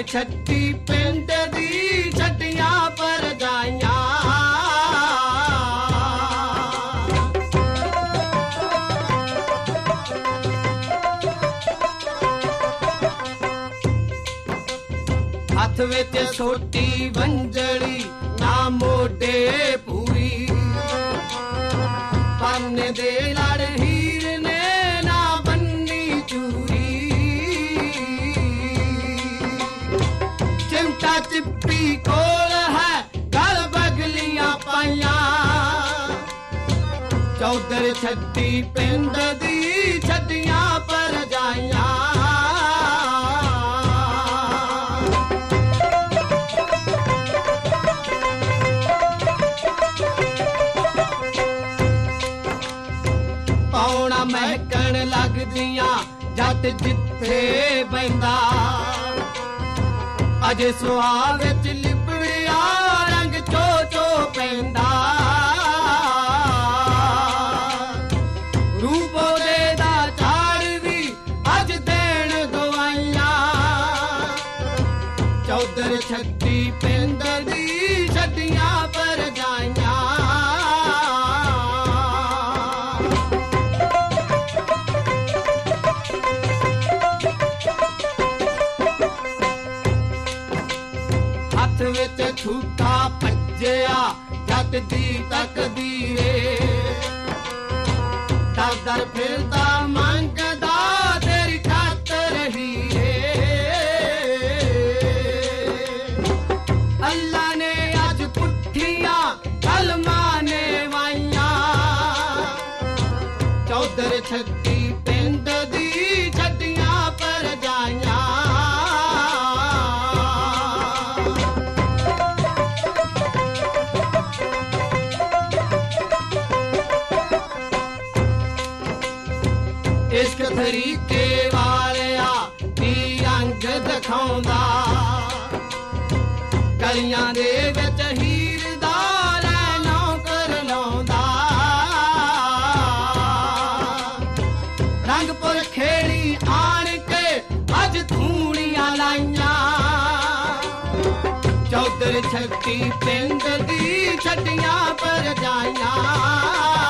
ਛੱਟੀ ਪਿੰਡ ਦੀ ਛੱਟੀਆਂ ਪਰਜਾਈਆਂ ਹੱਥ ਵਿੱਚ ਛੋਟੀ ਵੰਜਲੀ ਨਾ ਮੋਢੇ ਪੂਰੀ ਪੰਨੇ ਦੇ ਲੜ ਹੀਰ ਨੇ ਨਾ ਬੰਨੀ ਚੂਰੀ ਚਿਮਟਾ ਚਿੱਪੀ ਕੋਲ ਹੈ ਗਲ ਬਗਲੀਆਂ ਪਾਈਆਂ ਚੌਧਰ ਛੱਟੀ ਪਿੰਡ ਦੀ ਛੱਡੀਆਂ ਪਰਜਾਈਆਂ ਮਹਿਕਣ ਲੱਗਦੀਆਂ ਜੱਟ ਜਿੱਥੇ ਬੈਂਦਾ ਅਜੇ ਸੁਆਹ ਵਿੱਚ ਲਿਬੜਿਆ ਰੰਗ ਚੋ ਚੋ ਪੈਂਦਾ ਰੂਪ ਉਹਦੇ ਦਾ ਝਾੜ ਵੀ ਅੱਜ ਦੇਣ ਗਵਾਈਆਂ ਚੌਧਰ ਛੱਟੀ ਪਿੰਡ ਦੀ ਛੱਡੀਆਂ ਪਰਜਾਈਆਂ ਵਿੱਚ ਝੂਠਾ ਭੱਜਿਆ ਜੱਟ ਦੀ ਤਕਦੀਰੇ ਦਰ ਫਿਰਦਾ ਮੰਗਦਾ ਤੇਰੀ ਖਾਤਰ ਹੀਰੇ ਅੱਲਾ ਨੇ ਅੱਜ ਪੁੱਠੀਆਂ ਕਲਮਾਂ ਨੇ ਵਾਈਆਂ ਚੌਧਰ ਛੱਟੀ ਪਿੰਡ ਦੀ ਛੱਡੀਆਂ ਪਰਜਾਈਆਂ ਇਸ਼ਕ ਤਰੀਕੇ ਵਾਲਿਆ ਦੀ ਅੰਗ ਦਿਖਾਉਂਦਾ ਗਲੀਆਂ ਦੇ ਵਿੱਚ ਹੀਰ ਦਾ ਲੈਣੋਂ ਕਰ ਲਾਉਂਦਾ ਰੰਗਪੁਰ ਖੇੜੀ ਆਣ ਕੇ ਅੱਜ ਧੂਣੀਆਂ ਲਾਈਆਂ ਚੌਧਰ ਛੱਟੀ ਪਿੰਡ ਦੀ ਛੱਡੀਆਂ ਪਰਜਾਈਆਂ